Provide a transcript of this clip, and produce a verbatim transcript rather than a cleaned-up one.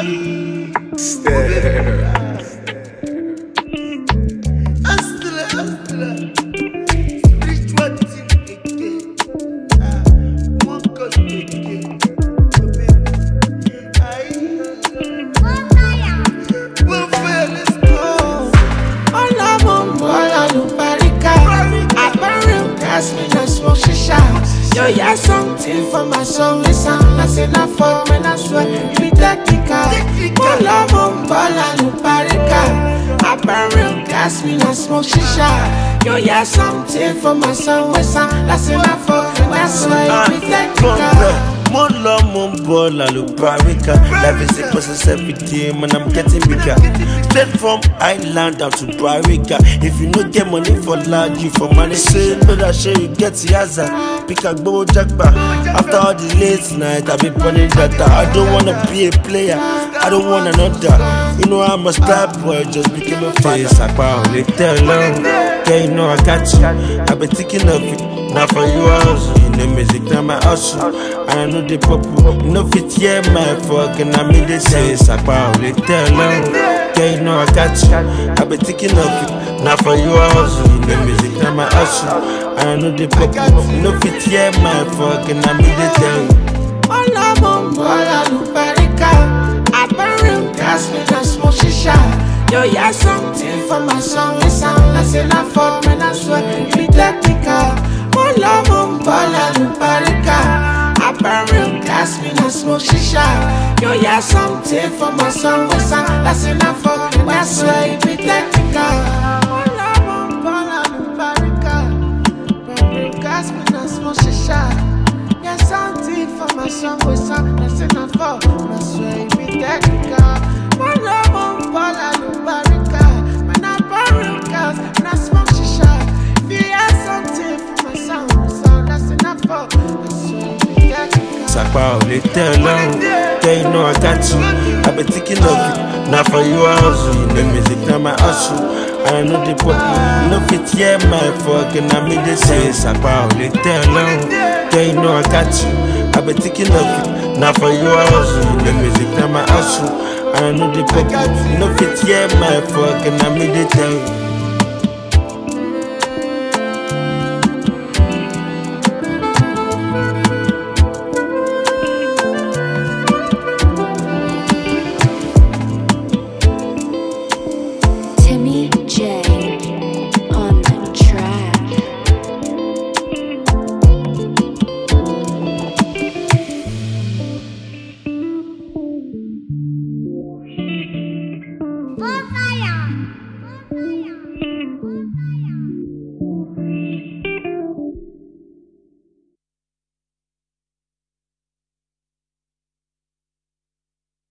Stare. Hustler, hustler. Spiritual thing again. Ah, one God again. Warfare, let's go. Hola, bombo, hola, lubarika. I burn real gas, me no smoke shisha. Yo, yeah, something for my soul. It sound like enough for me, I swear. You be technical. Hola, bombo, hola, lubarika. I burn real gas, me no smoke shisha. Yo, yeah, something for my soul. It sound like enough for me, I swear. You be technical. More love, more ball, I look barrica. Life is a process every day, man, I'm getting bigger. Straight from Island down to Barrica. If you no get money for large, you for money, say, better sure you get the hazard. Pick a go jackpot. After all the late night, I be burning data. I don't wanna be a player, I don't want another. You know I'm a star boy, just became a face. I bow, they tell long. Yeah, you know I got you. I been thinking of it. Now for you hustle, you know music, now my hustle. And I know the purple, no fit, yeah, my fucking I made this say, Sakpa, they tell long. Yeah, you know I got you. I been thinking of it. Now for you hustle, you know music, now my hustle. And I know the purple, no fit, yeah, my fucking I made this tell. Hola, bombo, hola, lubarika. I burn real gas, me no smoke shisha. Yo, yeah, something for my song. It sound like enough for me, I swear. You be technical. Hola, bombo, hola, lubarika. I burn real gas, me no smoke shisha. Yo, yeah, something for my song. It sound like enough for me, I swear. You be technical. Hola, bombo, hola, lubarika. Burn real gas, me no smoke shisha. Yeah, something for my song. It sound like enough for me, I swear. You be technical. Hola, bombo, hola, lubarika. Man, I burn real gas, me no smoke shisha. If you have something for my sound, sound that's enough for I swear you be technical. Sakpa, they tell long. Yeah, you know I got you. I been thinking of it. Now for you hustle, you know music, now my hustle. And I know the purple, no fit, yeah, my fucking I made this say, Sakpa, they tell long. Yeah, you know I got you. I been thinking of it. Now for you hustle, you know music, now my hustle. And I know the purple, no fit, yeah, my fucking I made it tell.